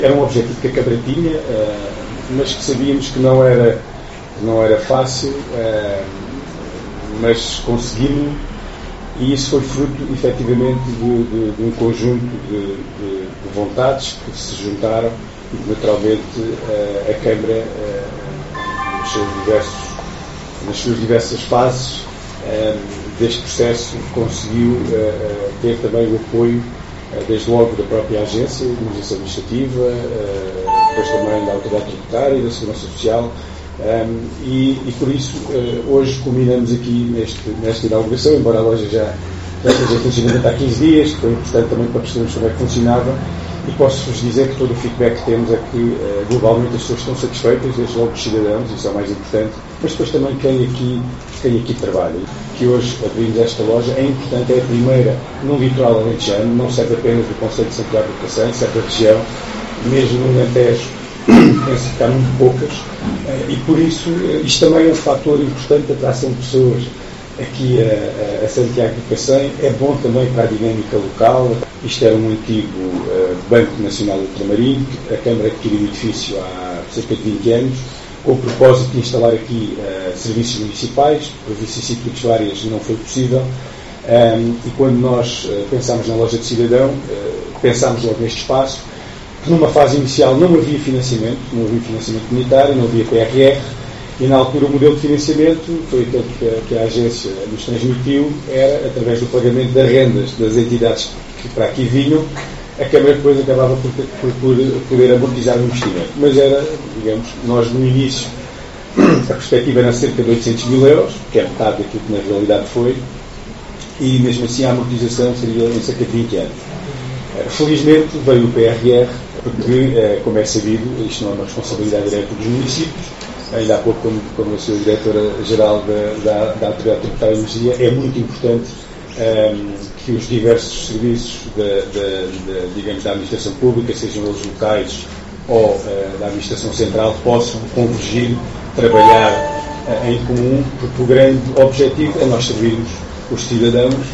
Era um objetivo que a Câmara tinha, mas que sabíamos que não era fácil, mas conseguimos, e isso foi fruto, efetivamente, de um conjunto de vontades que se juntaram e que, naturalmente, a Câmara, nas suas diversas fases deste processo, conseguiu ter também o apoio, desde logo da própria agência de Administração Administrativa, depois também da Autoridade Tributária e da Segurança Social, e por isso hoje culminamos aqui nesta inauguração, embora a loja já esteja em funcionamento há 15 dias, que foi importante também para percebermos como é que funcionava, e posso-vos dizer que todo o feedback que temos é que globalmente as pessoas estão satisfeitas, desde logo os cidadãos, isso é o mais importante, mas depois também quem aqui trabalha. Que hoje abrimos esta loja é importante, é a primeira no litoral alentejano, não serve apenas do Conselho de Santiago do Cacém, serve da região, mesmo no Alentejo, penso que há muito poucas, e por isso isto também é um fator importante de atração de pessoas aqui a Santiago do Cacém. É bom também para a dinâmica local. Isto era um antigo Banco Nacional Ultramarino, a Câmara adquiriu o edifício há cerca de 20 anos, com o propósito de instalar aqui serviços municipais. Por vicissitudes várias não foi possível, e quando nós pensámos na loja de cidadão, pensámos logo neste espaço, que numa fase inicial não havia financiamento comunitário, não havia PRR, e na altura o modelo de financiamento foi aquele que a agência nos transmitiu, era através do pagamento das rendas das entidades que para aqui vinham. A Câmara depois acabava por poder amortizar o investimento. Mas era, digamos, nós no início, a perspectiva era cerca de 800 mil euros, que é metade daquilo que na realidade foi, e mesmo assim a amortização seria em cerca de 20 anos. Felizmente veio o PRR, porque, como é sabido, isto não é uma responsabilidade direta dos municípios. Ainda há pouco, como eu sou diretora-geral da Autoridade Tributária e Energia, é muito importante que os diversos serviços digamos, da administração pública, sejam eles locais ou da administração central, possam convergir, trabalhar em comum, porque o grande objetivo é nós servirmos os cidadãos